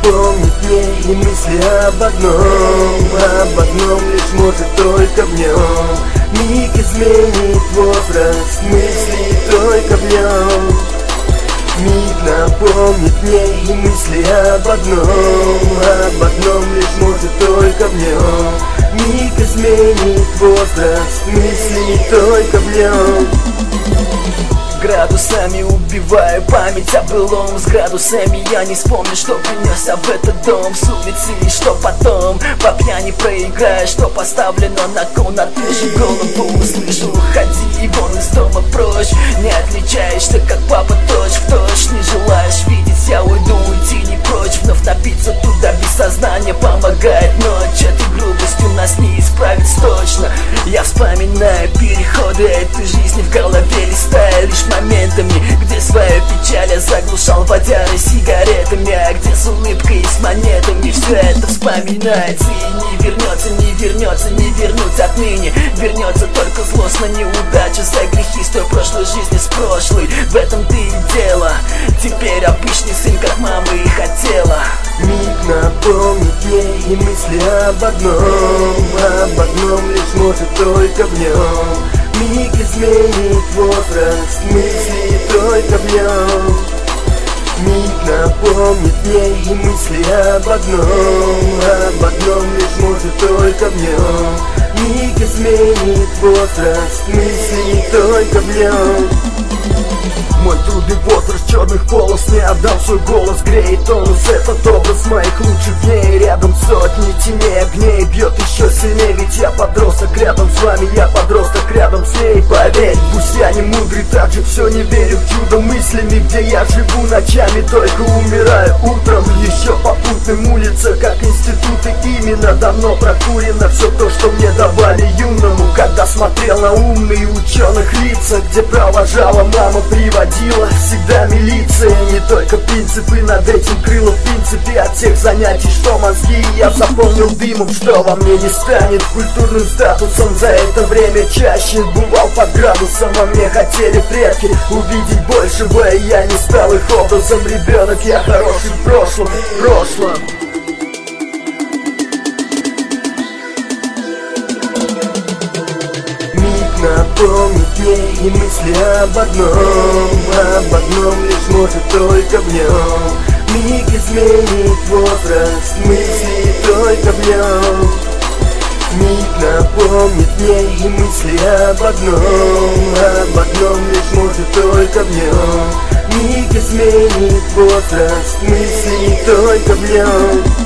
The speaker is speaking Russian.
напомнит мне и мысли об одном лишь может только в нем. Миг изменит возраст мыслей только в нем. Миг напомнит мне и мысли об одном лишь может только в нем. Миг изменит возраст мыслей только в нем. Градусами убиваю память о былом. С градусами я не вспомню, что принесся в этот дом. С улицы и что потом по пьяни проиграю, что поставлено на кон. Отложи голову, слышу, уходи вон из дома прочь. Не отличаешься, как папа, точь в точь. Не желаешь видеть, я уйду, уйти не прочь. Вновь напиться туда без сознания помогает ночь. Этой грубостью нас не исправить точно. Я вспоминаю переходы этой жизни в голове, листая лишь моментами, где свою печаль я заглушал водярой сигаретами, а где с улыбкой и с монетами все это вспоминается и не вернется, не вернется, не вернуть отныне. Вернется только злость на неудачу за грехи с той прошлой жизни, с прошлой. В этом-то и дело. Теперь обычный сын, как мама и хотела. Миг напомнит мне и мысли об одном лишь может только в нем. Миг изменит возраст мыслей только в нем. Миг напомнит мне и мысли об одном лишь может только в нем. Миг изменит возраст мыслей только в нем. Мой трудный возраст черных полос, не отдам свой голос, греет тонус этот образ моих лучших дней. Рядом сотни теней, огней, бьет еще сильнее, ведь я подросток рядом с вами, я подросток рядом с ней. Поверь, пусть я не мудрый, так же все не верю в чудо мыслями, где я живу ночами, только умираю утром. Еще по путным улицам, как институты, именно давно прокурено все то, что мне давали юному. Когда смотрел на умные ученых лица, где провожала мама, приводила всегда милиция. Не только принципы, над этим крыло в принципе от тех занятий, что мозги я заполнил дымом, что во мне не станет культурным статусом. За это время чаще бывал под градусом, а мне хотели предки увидеть большего, и я не стал их образом. Ребенок, я хороший в прошлом. Напомнит мне и мысли об одном лишь может только в нем. Миг изменит возраст мыслей только в нем. Миг напомнит мне и мысли об одном лишь может только в нем. Миг изменит возраст мыслей только в нем.